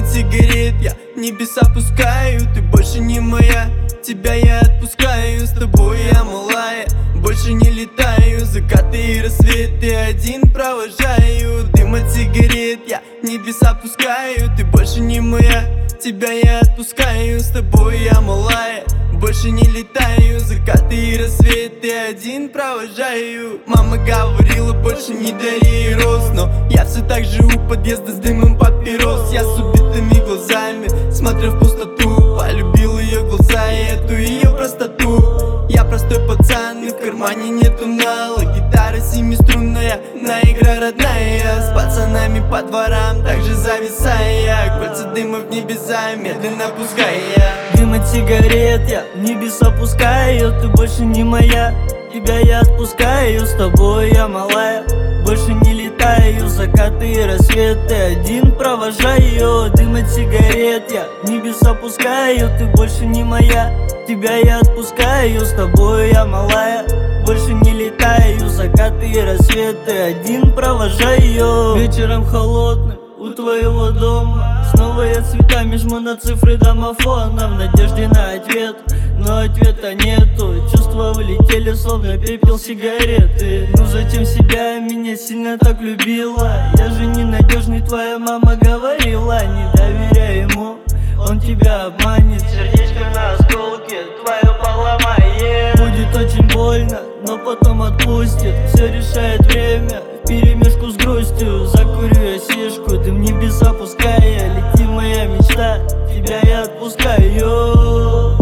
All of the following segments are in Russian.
от сигарет я в небеса пускаю. Ты больше не моя, тебя я отпускаю. С тобой я малая, больше не летаю. Закаты и рассветы один провожаю. Дым от сигарет я в небеса пускаю. Ты больше не моя, тебя я отпускаю. С тобой я малая, больше не летаю. Закаты и рассветы один провожаю. Мама говорила, больше не дари роз, но я все так же у подъезда с дымом папирос. Я с убитыми глазами смотрю в пустоту. Полюбил ее глаза и эту ее простоту. Я простой пацан и в кармане нету нала. Гитара семиструнная, на игра родная. С пацанами по дворам, также зависая. Кольца дыма в небеса, медленно пуская. Дым от сигарет я в небеса пускаю. Ты больше не моя, тебя я отпускаю. С тобой я малая, больше не летаю. Закаты и рассветы один провожаю. Дым от сигарет я в небеса пускаю. Ты больше не моя, тебя я отпускаю. С тобой я малая, больше не летаю. Закаты и рассветы один провожаю. Вечером холодным у твоего дома снова я цветами жму на цифры домофона в надежде на ответ, но ответа нету. Чувства улетели, словно пепел сигареты. Ну зачем себя меня сильно так любила? Я же ненадежный, твоя мама говорила. Не доверяй ему, он тебя обманет. Сердечко на осколки твое поломает. Будет очень больно, но потом отпустит. Все решает время вперемешку с грустью. Закурю я сишку, дым в небеса пуская. Лети моя мечта, тебя я отпускаю.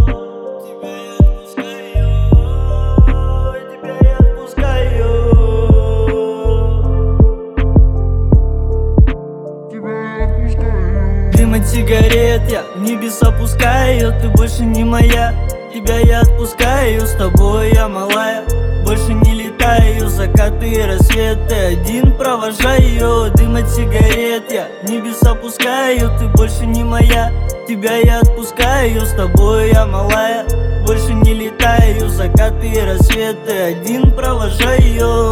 Дым от сигарет я в небеса пускаю. Ты больше не моя, тебя я отпускаю. С тобой я малая, больше не летаю. Закаты и рассветы один провожаю. Дым от сигарет я в небеса пускаю. Ты больше не моя, тебя я отпускаю. С тобой я малая, больше не летаю. Закаты и рассветы один провожаю.